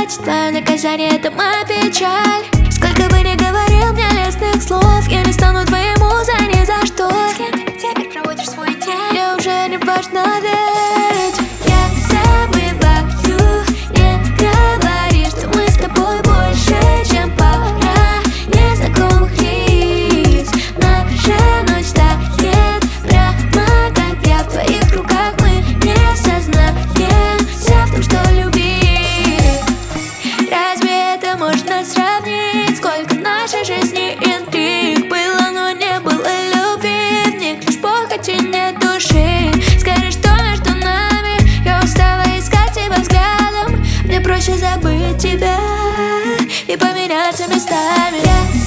ночь, твое наказание — это моя печаль. Сколько бы ни говорил мне лестных слов, я не стану твоей музой ни за что. С кем ты теперь проводишь свой день? Мне уже не важно, ведь я забываю. Не говори, что мы с тобой больше, чем пара незнакомых лиц. Наша ночь тает прямо как я в твоих руках. Мы не сознаемся в том, что любить. Разве это можно сравнить? Сколько в нашей жизни интриг было, но не было любви. В них лишь похоть и нет души. Скажи, что между нами? Я устала искать тебя взглядом. Мне проще забыть тебя и поменяться местами.